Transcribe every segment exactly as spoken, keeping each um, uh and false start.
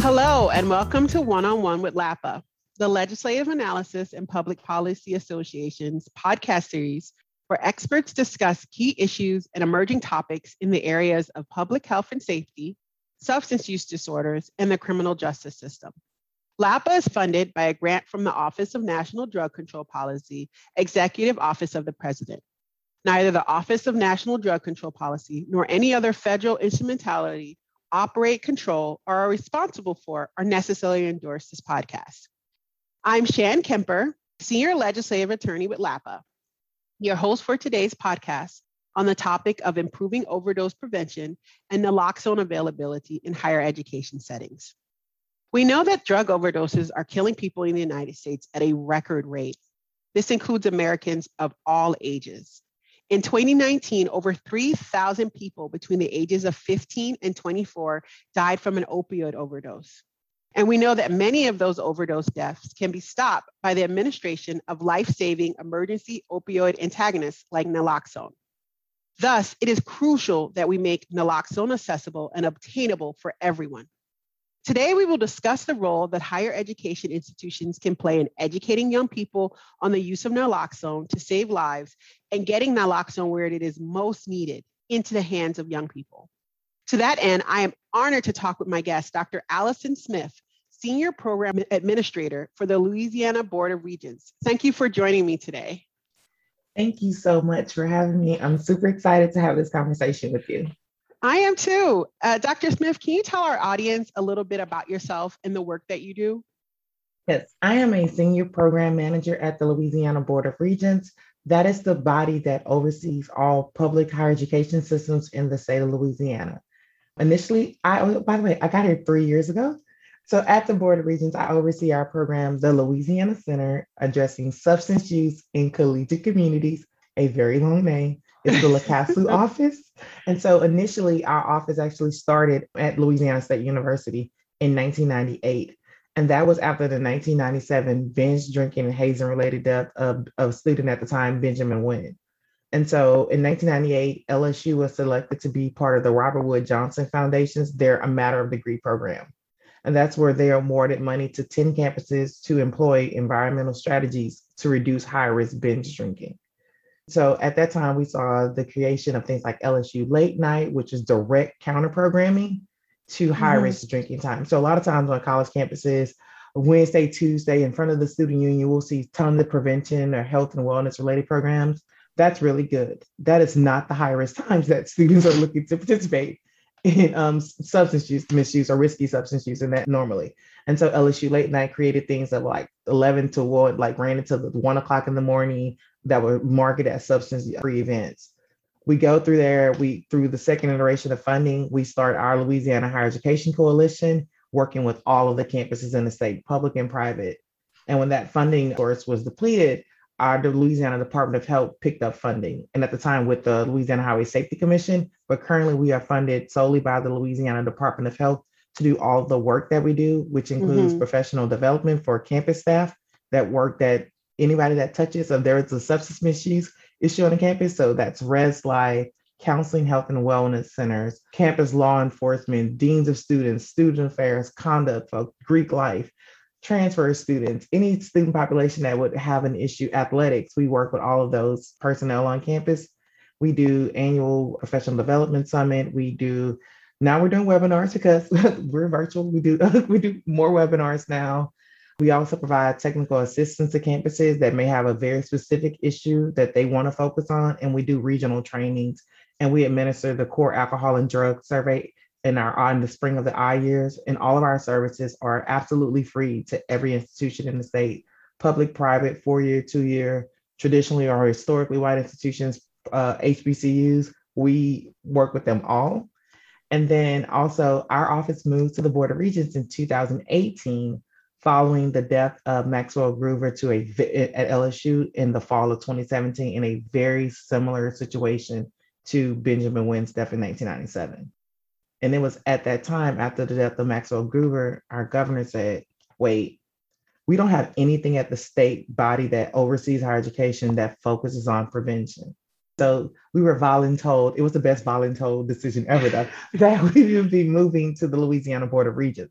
Hello, and welcome to One-on-One with LAPA, the Legislative Analysis and Public Policy Association's podcast series where experts discuss key issues and emerging topics in the areas of public health and safety, substance use disorders, and the criminal justice system. LAPA is funded by a grant from the Office of National Drug Control Policy, Executive Office of the President. Neither the Office of National Drug Control Policy nor any other federal instrumentality operate, control, or are responsible for or necessarily endorse this podcast. I'm Shan Kemper, Senior Legislative Attorney with LAPA, your host for today's podcast on the topic of improving overdose prevention and naloxone availability in higher education settings. We know that drug overdoses are killing people in the United States at a record rate. This includes Americans of all ages. In twenty nineteen, over three thousand people between the ages of fifteen and twenty-four died from an opioid overdose. And we know that many of those overdose deaths can be stopped by the administration of life-saving emergency opioid antagonists like naloxone. Thus, it is crucial that we make naloxone accessible and obtainable for everyone. Today, we will discuss the role that higher education institutions can play in educating young people on the use of naloxone to save lives and getting naloxone where it is most needed, into the hands of young people. To that end, I am honored to talk with my guest, Doctor Allison Smith, Senior Program Administrator for the Louisiana Board of Regents. Thank you for joining me today. Thank you so much for having me. I'm super excited to have this conversation with you. I am too. Uh, Doctor Smith, can you tell our audience a little bit about yourself and the work that you do? Yes, I am a Senior Program Manager at the Louisiana Board of Regents. That is the body that oversees all public higher education systems in the state of Louisiana. Initially, I, by the way, I got here three years ago. So at the Board of Regents, I oversee our program, the Louisiana Center Addressing Substance Use in Collegiate Communities, a very long name. It's the LaCasu office. And so initially our office actually started at Louisiana State University in nineteen ninety-eight. And that was after the nineteen ninety-seven binge drinking and hazing related death of, of a student at the time, Benjamin Wynn. And so in nineteen ninety-eight, L S U was selected to be part of the Robert Wood Johnson Foundation's Their A Matter of Degree program. And that's where they awarded money to ten campuses to employ environmental strategies to reduce high-risk binge drinking. So at that time, we saw the creation of things like L S U Late Night, which is direct counter programming to high-risk mm-hmm. drinking time. So a lot of times on college campuses, Wednesday, Tuesday, in front of the student union, we'll see tons of prevention or health and wellness related programs. That's really good. That is not the high-risk times that students are looking to participate in um, substance use, misuse, or risky substance use in that normally. And so L S U Late Night created things that like eleven to one, like ran into the one o'clock in the morning, that were marketed as substance-free events. We go through there, we through the second iteration of funding, we start our Louisiana Higher Education Coalition, working with all of the campuses in the state, public and private. And when that funding source was depleted, our the Louisiana Department of Health picked up funding. And at the time with the Louisiana Highway Safety Commission, but currently we are funded solely by the Louisiana Department of Health to do all the work that we do, which includes mm-hmm. professional development for campus staff, that work that anybody that touches, if there is a substance misuse issue on the campus, so that's Res Life, counseling, health and wellness centers, campus law enforcement, deans of students, student affairs, conduct folks, Greek life, transfer students, any student population that would have an issue, athletics, we work with all of those personnel on campus. We do annual professional development summit. We do, now we're doing webinars because we're virtual. We do, we do more webinars now. We also provide technical assistance to campuses that may have a very specific issue that they want to focus on. And we do regional trainings, and we administer the core alcohol and drug survey in our in the spring of the I years. And all of our services are absolutely free to every institution in the state, public, private, four-year, two-year, traditionally or historically white institutions, uh, H B C Us. We work with them all. And then also our office moved to the Board of Regents in two thousand eighteen, following the death of Maxwell Groover to a at L S U in the fall of twenty seventeen, in a very similar situation to Benjamin Wynn's death in nineteen ninety-seven. And it was at that time, after the death of Maxwell Groover, our governor said, wait, we don't have anything at the state body that oversees higher education that focuses on prevention. So we were voluntold, it was the best voluntold decision ever, though, that we would be moving to the Louisiana Board of Regents.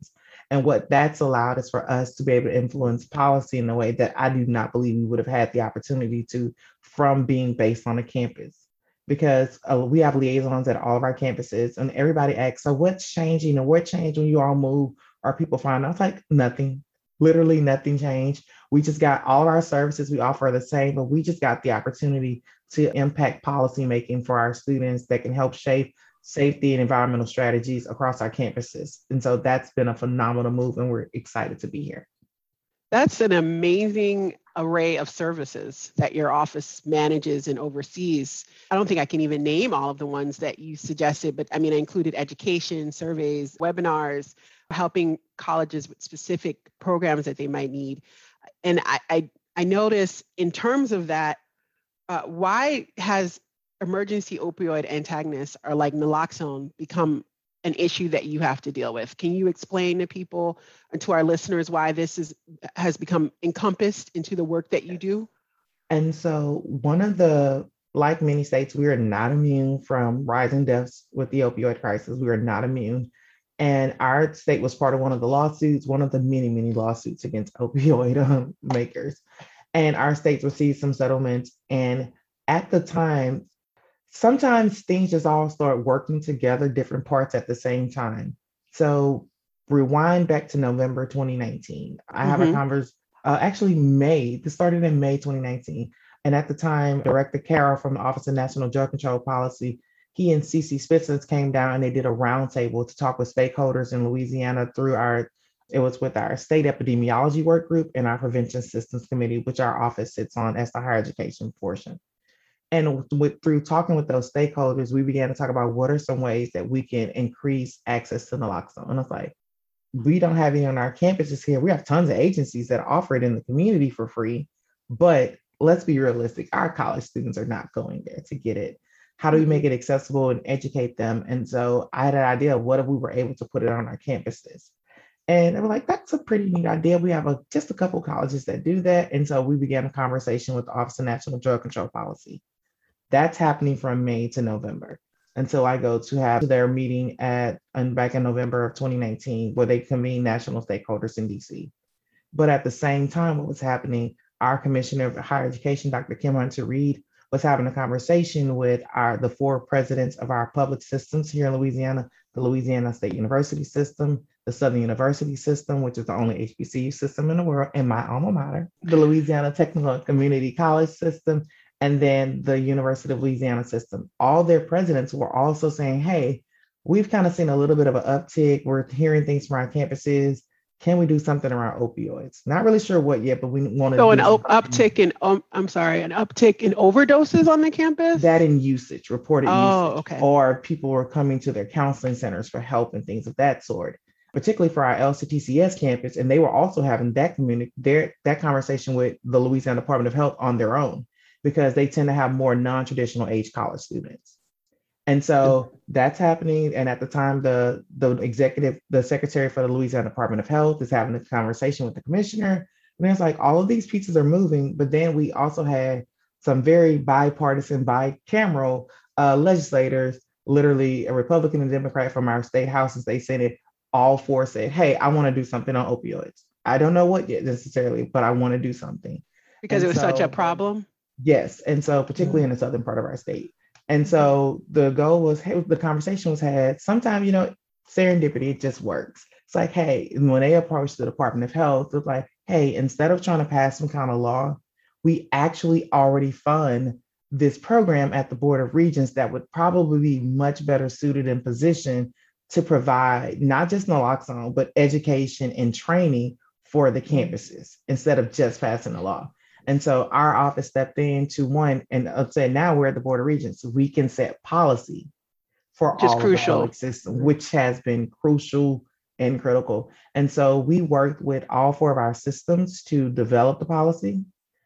And what that's allowed is for us to be able to influence policy in a way that I do not believe we would have had the opportunity to from being based on a campus. Because uh, we have liaisons at all of our campuses, and everybody asks, so what's changing and what changed when you all move? Or people find out, like nothing, literally nothing changed. We just got all of our services we offer are the same, but we just got the opportunity to impact policymaking for our students that can help shape safety and environmental strategies across our campuses. And so that's been a phenomenal move, and we're excited to be here. That's an amazing array of services that your office manages and oversees. I don't think I can even name all of the ones that you suggested, but I mean, I included education, surveys, webinars, helping colleges with specific programs that they might need. And I, I, I notice in terms of that, uh, why has emergency opioid antagonists or like naloxone become an issue that you have to deal with? Can you explain to people and to our listeners why this is has become encompassed into the work that you do? And so one of the, like many states, we are not immune from rising deaths with the opioid crisis. We are not immune. And our state was part of one of the lawsuits, one of the many, many lawsuits against opioid um, makers. And our states received some settlements. And at the time, sometimes things just all start working together, different parts at the same time. So rewind back to November twenty nineteen. I have Mm-hmm. a conversation, uh, actually May, this started in May twenty nineteen. And at the time, Director Carroll from the Office of National Drug Control Policy, he and Cece Spitzens came down and they did a roundtable to talk with stakeholders in Louisiana through our, it was with our state epidemiology work group and our prevention systems committee, which our office sits on as the higher education portion. And with, through talking with those stakeholders, we began to talk about what are some ways that we can increase access to naloxone. And it's like, we don't have any on our campuses here. We have tons of agencies that offer it in the community for free, but let's be realistic. Our college students are not going there to get it. How do we make it accessible and educate them? And so I had an idea of what if we were able to put it on our campuses. And they were like, that's a pretty neat idea. We have a, just a couple colleges that do that. And so we began a conversation with the Office of National Drug Control Policy. That's happening from May to November until I go to have their meeting at and back in November of twenty nineteen, where they convene national stakeholders in D C. But at the same time, what was happening, our Commissioner of Higher Education, Doctor Kim Hunter Reed, was having a conversation with our the four presidents of our public systems here in Louisiana, the Louisiana State University system, the Southern University system, which is the only H B C U system in the world, and my alma mater, the Louisiana Technical and Community College system, and then the University of Louisiana system. All their presidents were also saying, hey, we've kind of seen a little bit of an uptick. We're hearing things from our campuses. Can we do something around opioids? Not really sure what yet, but we want to So do an op- uptick in, um, I'm sorry, an uptick in overdoses on the campus? that in usage, reported oh, usage, okay. or people were coming to their counseling centers for help and things of that sort, particularly for our L C T C S campus. And they were also having that community, their, that conversation with the Louisiana Department of Health on their own, because they tend to have more non-traditional age college students. And so that's happening. And at the time, the, the executive, the secretary for the Louisiana Department of Health is having a conversation with the commissioner. And it's like all of these pieces are moving, but then we also had some very bipartisan, bicameral uh, legislators, literally a Republican and Democrat from our state house and state Senate, all four said, hey, I want to do something on opioids. I don't know what yet necessarily, but I want to do something. Because and it was so, such a problem? Yes. And so particularly in the southern part of our state. And so the goal was, hey, the conversation was had. Sometimes, you know, serendipity, it just works. It's like, hey, and when they approached the Department of Health, it was like, hey, instead of trying to pass some kind of law, we actually already fund this program at the Board of Regents that would probably be much better suited and positioned to provide not just naloxone, but education and training for the campuses instead of just passing a law. And so our office stepped in to one and said, now we're at the Board of Regents. We can set policy for Just all crucial. of the public system, which has been crucial and critical. And so we worked with all four of our systems to develop the policy,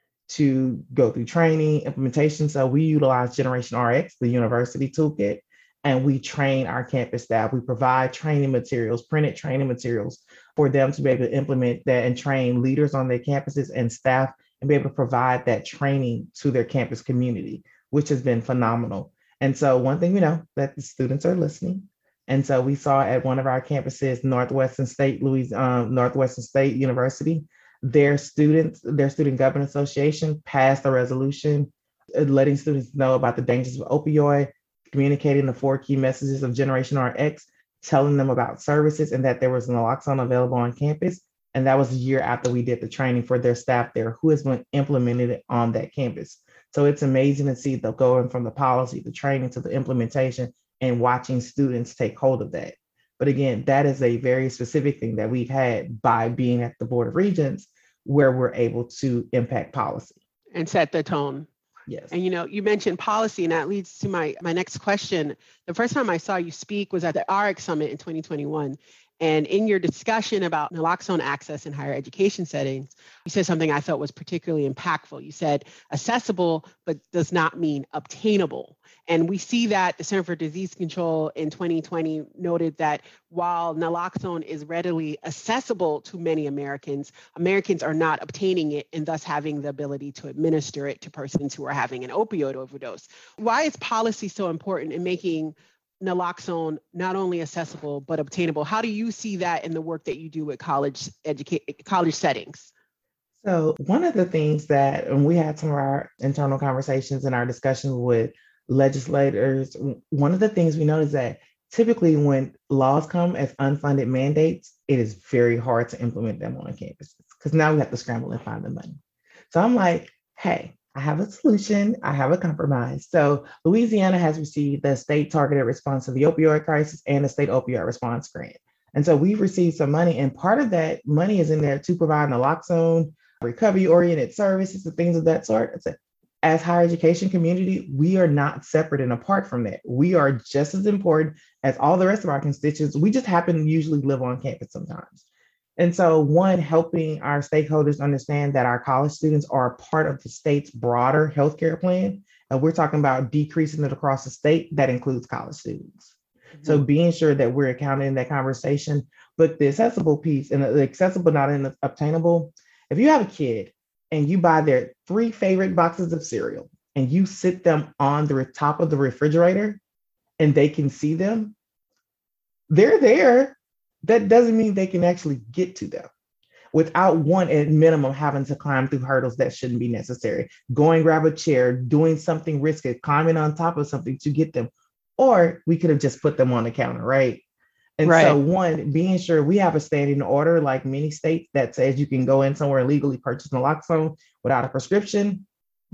to go through training, implementation. So we utilize Generation R X, the university toolkit, and we train our campus staff. We provide training materials, printed training materials for them to be able to implement that and train leaders on their campuses and staff and be able to provide that training to their campus community, which has been phenomenal. And so one thing we know that the students are listening. And so we saw at one of our campuses, Northwestern State, Louis, um, Northwestern State University, their students, their Student Government Association passed a resolution uh, letting students know about the dangers of opioid, communicating the four key messages of Generation R X, telling them about services and that there was naloxone available on campus. And that was a year after we did the training for their staff there, who has been implemented it on that campus. So it's amazing to see the going from the policy, the training to the implementation and watching students take hold of that. But again, that is a very specific thing that we've had by being at the Board of Regents, where we're able to impact policy. And set the tone. Yes. And you know, you mentioned policy, and that leads to my my next question. The first time I saw you speak was at the R X Summit in twenty twenty-one. And in your discussion about naloxone access in higher education settings, you said something I thought was particularly impactful. You said accessible, but does not mean obtainable. And we see that the Center for Disease Control in twenty twenty noted that while naloxone is readily accessible to many Americans, Americans are not obtaining it and thus having the ability to administer it to persons who are having an opioid overdose. Why is policy so important in making naloxone not only accessible but obtainable? How do you see that in the work that you do with college educate college settings? So one of the things that, and we had some of our internal conversations and our discussions with legislators, one of the things we noticed that typically when laws come as unfunded mandates, it is very hard to implement them on campuses because now we have to scramble and find the money. So I'm like, hey, I have a solution. I have a compromise. So Louisiana has received the state targeted response to the opioid crisis and the state opioid response grant. And so we've received some money, and part of that money is in there to provide naloxone, recovery-oriented services, and things of that sort. As higher education community, we are not separate and apart from that. We are just as important as all the rest of our constituents. We just happen to usually live on campus sometimes. And so one, helping our stakeholders understand that our college students are a part of the state's broader healthcare plan. And we're talking about decreasing it across the state. That includes college students. Mm-hmm. So being sure that we're accounting in that conversation, but the accessible piece, and the accessible, not in the obtainable. If you have a kid and you buy their three favorite boxes of cereal and you sit them on the top of the refrigerator and they can see them, they're there. That doesn't mean they can actually get to them without one, at minimum, having to climb through hurdles that shouldn't be necessary. Going grab a chair, doing something risky, climbing on top of something to get them. Or we could have just put them on the counter, right? And right. So one, being sure we have a standing order like many states that says you can go in somewhere and legally purchase naloxone without a prescription,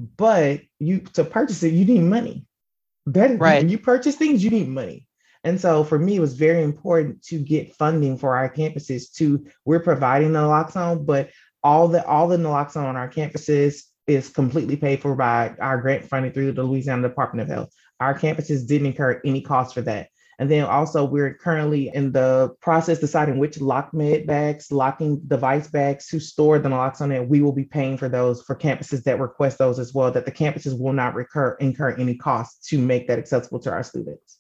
but you to purchase it, you need money. That, right. When you purchase things, you need money. And so for me, it was very important to get funding for our campuses to, we're providing naloxone, but all the all the naloxone on our campuses is completely paid for by our grant funding through the Louisiana Department of Health. Our campuses didn't incur any cost for that. And then also we're currently in the process deciding which lock med bags, locking device bags to store the naloxone, and we will be paying for those for campuses that request those as well, that the campuses will not recur, incur any costs to make that accessible to our students.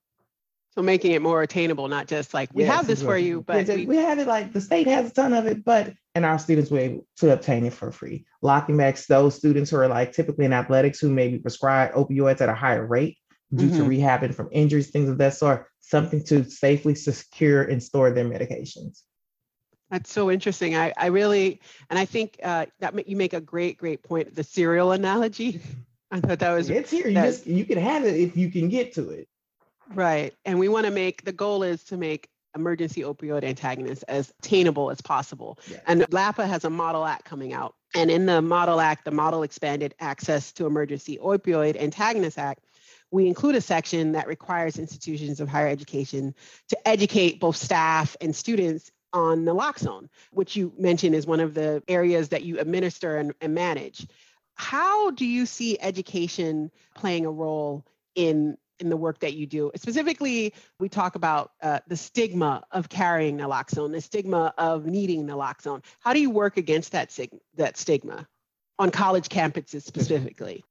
So making it more attainable, not just like, we yes, have this for you, but we, we have it like the state has a ton of it, but, and our students were able to obtain it for free. Locking back those students who are like typically in athletics who may be prescribed opioids at a higher rate due mm-hmm. to rehabbing from injuries, things of that sort, something to safely secure and store their medications. That's so interesting. I, I really, and I think uh, that you make a great, great point. The cereal analogy. I thought that was- It's here, you, that, just, you can have it if you can get to it. Right. And we want to make, the goal is to make emergency opioid antagonists as attainable as possible. Yes. And LAPA has a Model Act coming out. And in the Model Act, the Model Expanded Access to Emergency Opioid Antagonist Act, we include a section that requires institutions of higher education to educate both staff and students on naloxone, which you mentioned is one of the areas that you administer and, and manage. How do you see education playing a role in in the work that you do? Specifically, we talk about uh, the stigma of carrying naloxone, the stigma of needing naloxone. How do you work against that, sig- that stigma on college campuses specifically?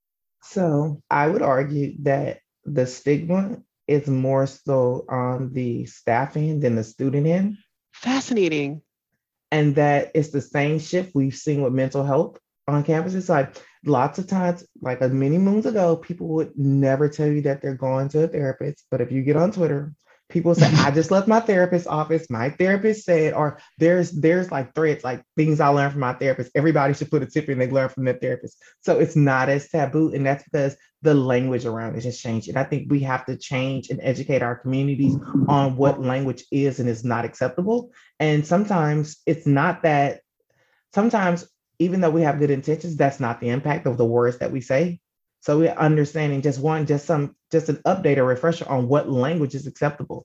So I would argue that the stigma is more so on the staff end than the student end. Fascinating. And that it's the same shift we've seen with mental health on campuses. Like lots of times, like a many moons ago, people would never tell you that they're going to a therapist. But if you get on Twitter, People say, I just left my therapist's office. My therapist said, or there's there's like threads, like things I learned from my therapist. Everybody should put a tip in they learn from their therapist. So it's not as taboo. And that's because the language around it has changed. And I think we have to change and educate our communities on what language is and is not acceptable. And sometimes it's not that, sometimes even though we have good intentions, that's not the impact of the words that we say. So we're understanding just one, just some, just an update or refresher on what language is acceptable.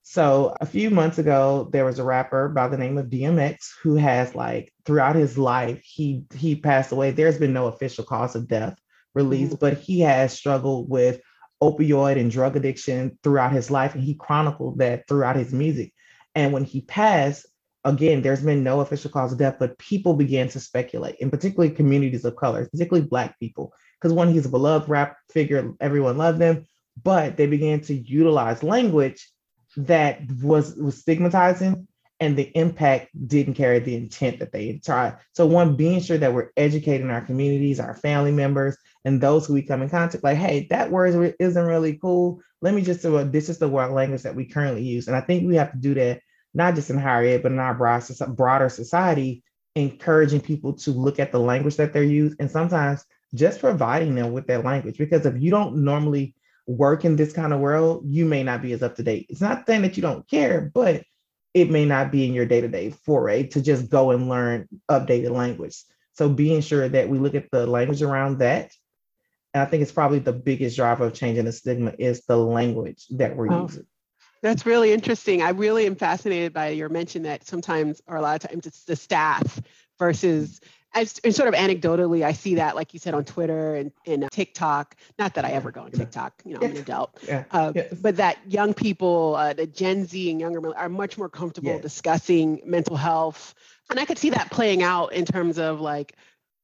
So a few months ago, there was a rapper by the name of D M X who has like throughout his life, he he passed away. There's been no official cause of death released, but he has struggled with opioid and drug addiction throughout his life, and he chronicled that throughout his music. And when he passed, again, there's been no official cause of death, but people began to speculate, and particularly communities of color, particularly Black people, because one, he's a beloved rap figure, everyone loved him, but they began to utilize language that was, was stigmatizing, and the impact didn't carry the intent that they had tried. So one, being sure that we're educating our communities, our family members, and those who we come in contact, like, hey, that word isn't really cool. Let me just do a, this is the word language that we currently use. And I think we have to do that, not just in higher ed, but in our broad, broader society, encouraging people to look at the language that they're used, and sometimes just providing them with that language. Because if you don't normally work in this kind of world, you may not be as up to date. It's not saying that you don't care, but it may not be in your day-to-day foray to just go and learn updated language. So being sure that we look at the language around that. And I think it's probably the biggest driver of changing the stigma is the language that we're Oh, using. That's really interesting. I really am fascinated by your mention that sometimes, or a lot of times, it's the staff versus, as, and sort of anecdotally, I see that, like you said, on Twitter and, and TikTok. Not that I ever go on TikTok, you know, I'm an adult. Yeah. Uh, Yes. But that young people, uh, the Gen Z and younger, are much more comfortable Yes. discussing mental health. And I could see that playing out in terms of like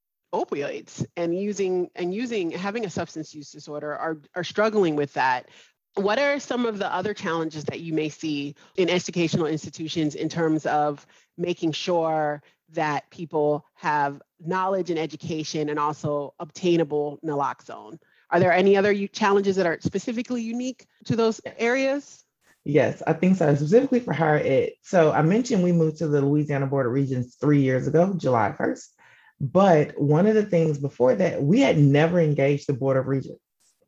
opioids and using and using having a substance use disorder are are struggling with that. What are some of the other challenges that you may see in educational institutions in terms of making sure that people have knowledge and education and also obtainable naloxone? Are there any other u- challenges that are specifically unique to those areas? Yes, I think so, specifically for higher ed. So I mentioned we moved to the Louisiana Board of Regents three years ago, July first. But one of the things before that, we had never engaged the Board of Regents.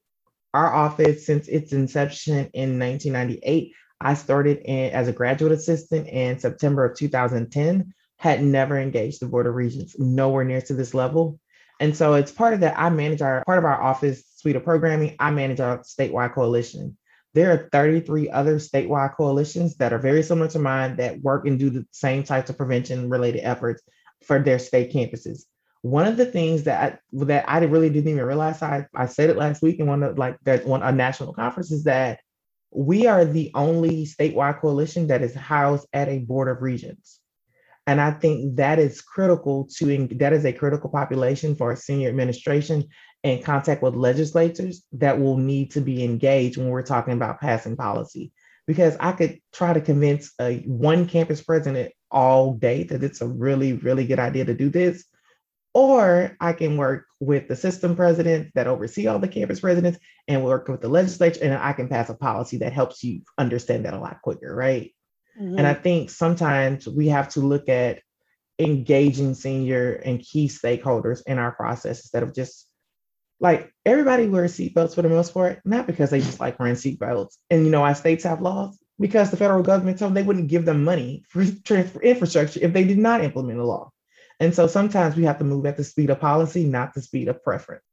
Our office, since its inception in nineteen ninety-eight, I started in, as a graduate assistant in September of two thousand ten, had never engaged the Board of Regents, nowhere near to this level. And so it's part of that. I manage our part of our office suite of programming. I manage our statewide coalition. There are thirty-three other statewide coalitions that are very similar to mine that work and do the same types of prevention related efforts for their state campuses. One of the things that I, that I really didn't even realize, I, I said it last week in one of like that one a national conference, is that we are the only statewide coalition that is housed at a board of regents. And I think that is critical to, that is a critical population for senior administration and contact with legislators that will need to be engaged when we're talking about passing policy. Because I could try to convince a one campus president all day that it's a really, really good idea to do this. Or I can work with the system presidents that oversee all the campus presidents and work with the legislature, and I can pass a policy that helps you understand that a lot quicker, right? Mm-hmm. And I think sometimes we have to look at engaging senior and key stakeholders in our process instead of just like everybody wears seatbelts for the most part, not because they just like wearing seatbelts. And you know, our states have laws because the federal government told them they wouldn't give them money for, for infrastructure if they did not implement a law. And so sometimes we have to move at the speed of policy, not the speed of preference.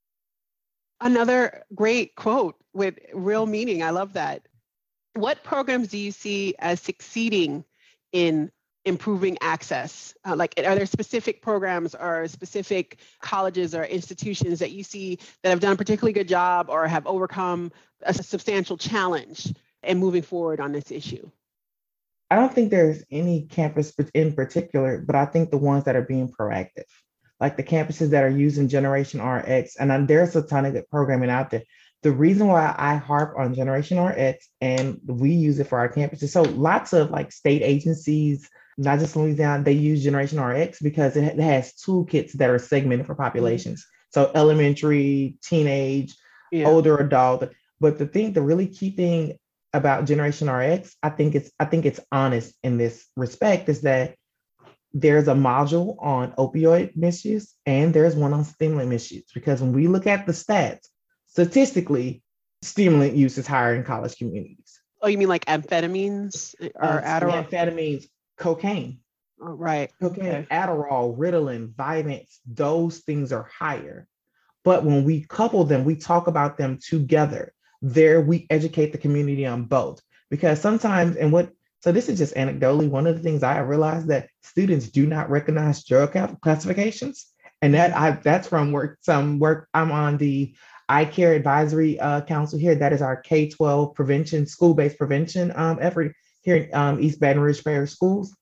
Another great quote with real meaning. I love that. What programs do you see as succeeding in improving access? Uh, like, are there specific programs or specific colleges or institutions that you see that have done a particularly good job or have overcome a substantial challenge in moving forward on this issue? I don't think there's any campus in particular, but I think the ones that are being proactive, like the campuses that are using Generation R X, and there's a ton of good programming out there. The reason why I harp on Generation R X and we use it for our campuses, so lots of like state agencies, not just Louisiana, they use Generation R X because it has toolkits that are segmented for populations. So elementary, teenage, yeah. older adult. But the thing, the really key thing about Generation R X, I think it's I think it's honest in this respect, is that there's a module on opioid misuse and there's one on stimulant misuse. Because when we look at the stats, statistically, stimulant use is higher in college communities. Oh, you mean like amphetamines or Uh, Adderall? amphetamines, cocaine, Oh, right. cocaine, Okay. Adderall, Ritalin, Vyvanse, those things are higher. But when we couple them, we talk about them together. There, we educate the community on both. Because sometimes, and what, so this is just anecdotally, one of the things I realized that students do not recognize drug classifications. And that I that's from work, some work, I'm on the I Care Advisory uh, Council here. That is our K twelve prevention, school-based prevention um, effort here in um, East Baton Rouge Parish Schools.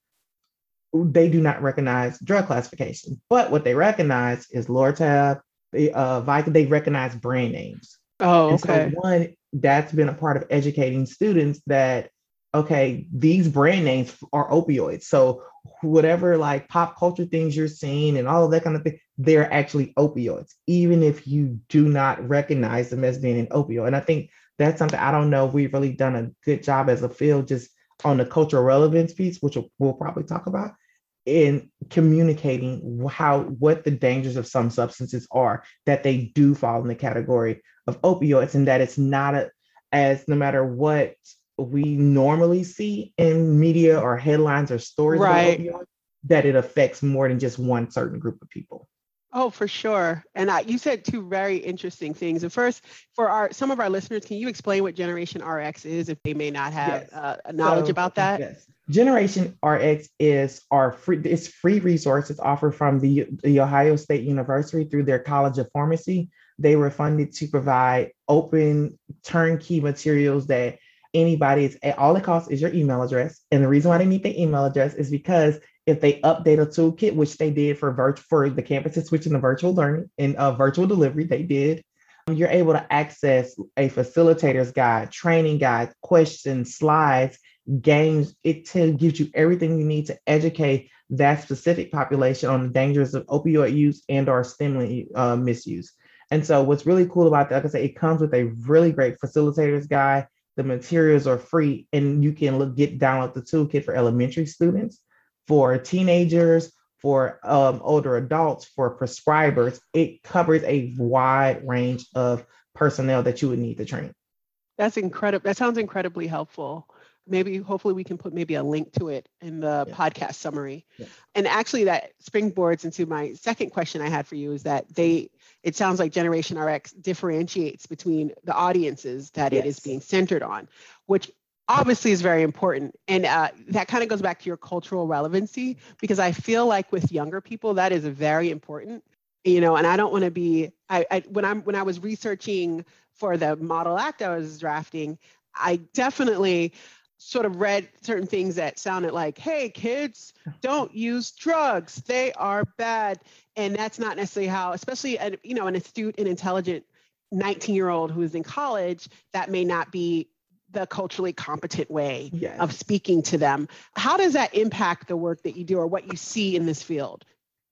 They do not recognize drug classification, but what they recognize is Lortab, they, uh, Vicodin, they recognize brand names. Oh, And so okay. one, that's been a part of educating students that, okay, these brand names are opioids. So whatever like pop culture things you're seeing and all of that kind of thing, they're actually opioids, even if you do not recognize them as being an opioid. And I think that's something, I don't know if we've really done a good job as a field just on the cultural relevance piece, which we'll, we'll probably talk about, in communicating how what the dangers of some substances are, that they do fall in the category of opioids, and that it's not a, as no matter what we normally see in media or headlines or stories Right. about opioids, that it affects more than just one certain group of people. Oh, for sure. And I, you said two very interesting things. And first, for our some of our listeners, can you explain what Generation R X is if they may not have Yes. uh, knowledge So, about that? Yes. Generation R X is our free, it's free resource. It's offered from the, the Ohio State University through their College of Pharmacy. They were funded to provide open turnkey materials that anybody is, all it costs is your email address. And the reason why they need the email address is because if they update a toolkit, which they did for virtual for the campuses switching to virtual learning and uh, virtual delivery, they did. You're able to access a facilitator's guide, training guide, questions, slides, games. It t- gives you everything you need to educate that specific population on the dangers of opioid use and or stimulant uh, misuse. And so what's really cool about that, like I say, it comes with a really great facilitator's guide. The materials are free, and you can look, get download the toolkit for elementary students, for teenagers, for um, older adults, for prescribers. It covers a wide range of personnel that you would need to train. That's incredible. That sounds incredibly helpful. Maybe, hopefully we can put maybe a link to it in the yeah. podcast summary. Yeah. And actually that springboards into my second question I had for you, is that they, it sounds like Generation R X differentiates between the audiences that yes. it is being centered on, which obviously is very important. And uh, that kind of goes back to your cultural relevancy, because I feel like with younger people, that is very important, you know, and I don't want to be, I, I when I'm, when I was researching for the model act I was drafting, I definitely sort of read certain things that sounded like, hey, kids, don't use drugs. They are bad. And that's not necessarily how, especially, a, you know, an astute and intelligent nineteen year old who's in college, that may not be the culturally competent way yes. of speaking to them. How does that impact the work that you do or what you see in this field?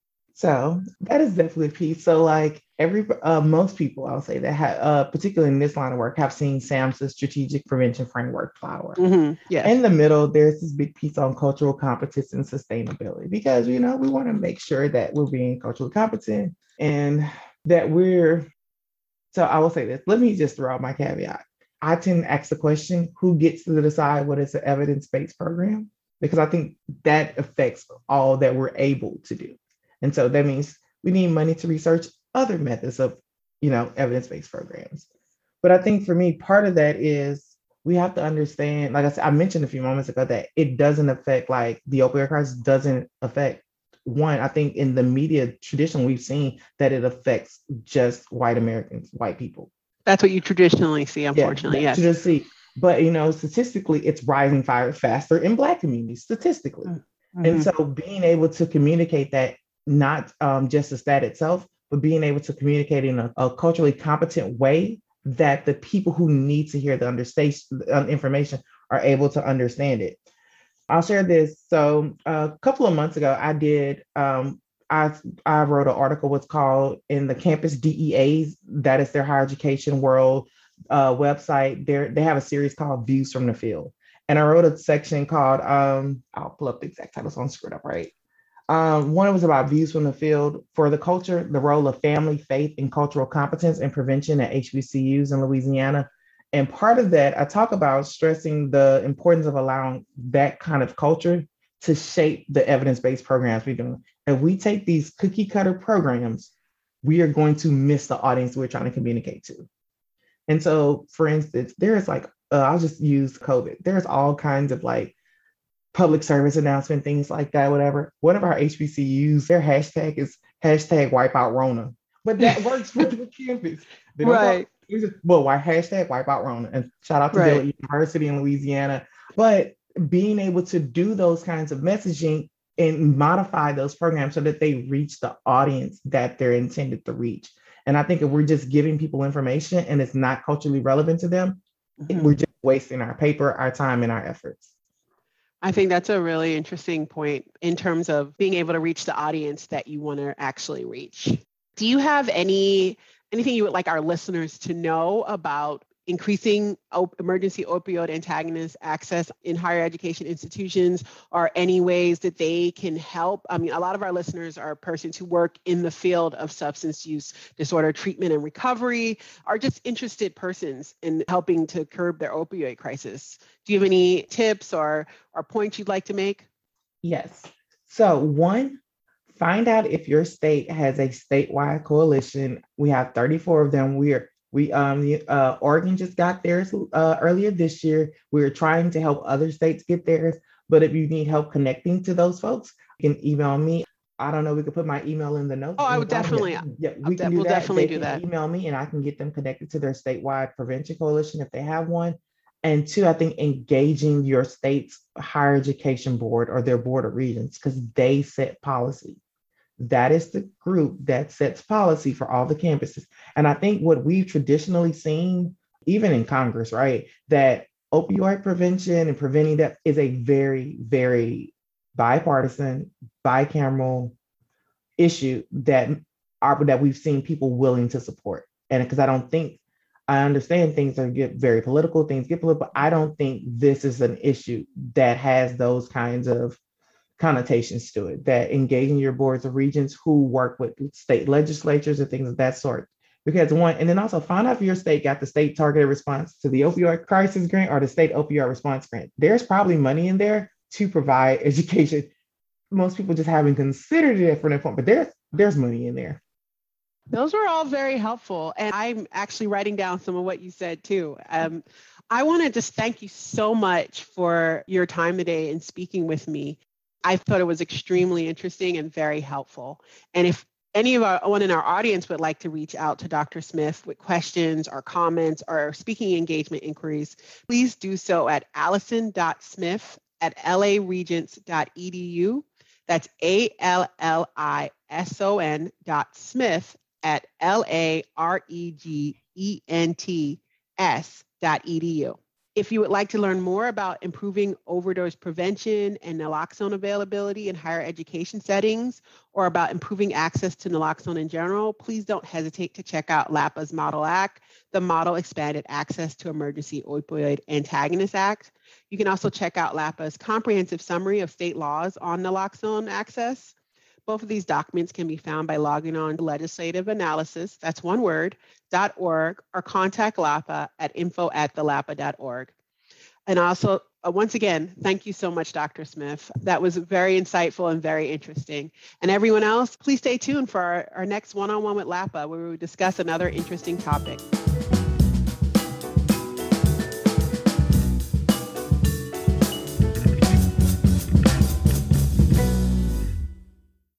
So that is definitely a piece. So like every, uh, most people, I'll say that, have, uh, particularly in this line of work, have seen SAMHSA's Strategic Prevention Framework Flower. Mm-hmm. Yes. In the middle, there's this big piece on cultural competence and sustainability, because, you know, we want to make sure that we're being culturally competent and that we're, so I will say this, let me just throw out my caveat. I tend to ask the question, who gets to decide what is an evidence-based program? Because I think that affects all that we're able to do. And so that means we need money to research other methods of, you know, evidence-based programs. But I think for me, part of that is we have to understand, like I said, I mentioned a few moments ago, that it doesn't affect, like the opioid crisis doesn't affect one. I think in the media tradition, we've seen that it affects just white Americans, white people. That's what you traditionally see, unfortunately. Yeah, yes. See. But, you know, statistically, it's rising far faster in Black communities, statistically. Mm-hmm. And so being able to communicate that, not um, just the stat itself, but being able to communicate in a, a culturally competent way that the people who need to hear the understand, um, information are able to understand it. I'll share this. So a couple of months ago, I did, um, I, I wrote an article, what's called in the campus D E As, that is their higher education world, uh, website, they they have a series called Views from the Field. And I wrote a section called, um, I'll pull up the exact title so I don't screw it up, right? Um, one was about views from the field for the culture, the role of family, faith, and cultural competence and prevention at H B C Us in Louisiana. And part of that, I talk about stressing the importance of allowing that kind of culture to shape the evidence-based programs we're doing. If we take these cookie cutter programs, we are going to miss the audience we're trying to communicate to. And so, for instance, there's like, uh, I'll just use COVID. There's all kinds of like public service announcement, things like that, whatever. One of our H B C Us, their hashtag is hashtag wipeout Rona. But that works for the campus. They don't Right. Call, just, well, why hashtag wipeout Rona? And shout out to Right. Dillard University in Louisiana. But being able to do those kinds of messaging and modify those programs so that they reach the audience that they're intended to reach. And I think if we're just giving people information and it's not culturally relevant to them, mm-hmm. we're just wasting our paper, our time, and our efforts. I think that's a really interesting point in terms of being able to reach the audience that you want to actually reach. Do you have any anything you would like our listeners to know about increasing op- emergency opioid antagonist access in higher education institutions, or any ways that they can help? I mean, a lot of our listeners are persons who work in the field of substance use disorder treatment and recovery, are just interested persons in helping to curb their opioid crisis. Do you have any tips or, or points you'd like to make? Yes. So one, find out if your state has a statewide coalition. We have thirty-four of them. We are We um uh, Oregon just got theirs uh, earlier this year. We're trying to help other states get theirs. But if you need help connecting to those folks, you can email me. I don't know. We could put my email in the notes. Oh, I would definitely. Yeah, we can de- do we'll that. definitely they do that. Email me, and I can get them connected to their statewide prevention coalition if they have one. And two, I think engaging your state's higher education board or their board of regents, because they set policy. That is the group that sets policy for all the campuses. And I think what we've traditionally seen, even in Congress, right, that opioid prevention and preventing that is a very, very bipartisan, bicameral issue that are that we've seen people willing to support. And because I don't think, I understand things are get very political, things get political, but I don't think this is an issue that has those kinds of connotations to it, that engaging your boards of regents who work with state legislatures and things of that sort. Because one, and then also find out if your state got the state targeted response to the opioid crisis grant or the state opioid response grant. There's probably money in there to provide education. Most people just haven't considered it from that point, but there's there's money in there. Those were all very helpful. And I'm actually writing down some of what you said too. Um, I want to just thank you so much for your time today and speaking with me. I thought it was extremely interesting and very helpful. And if any of our one in our audience would like to reach out to Doctor Smith with questions or comments or speaking engagement inquiries, please do so at allison dot smith at l a regents dot e d u. That's A L L I S O N dot Smith at L A R E G E N T S dot E D U. If you would like to learn more about improving overdose prevention and naloxone availability in higher education settings, or about improving access to naloxone in general, please don't hesitate to check out LAPA's Model Act, the Model Expanded Access to Emergency Opioid Antagonist Act. You can also check out LAPA's comprehensive summary of state laws on naloxone access. Both of these documents can be found by logging on to legislative analysis, that's one word, .org, or contact LAPA at info at the lapa dot org. And also, uh, once again, thank you so much, Doctor Smith. That was very insightful and very interesting. And everyone else, please stay tuned for our, our next one-on-one with LAPA, where we will discuss another interesting topic.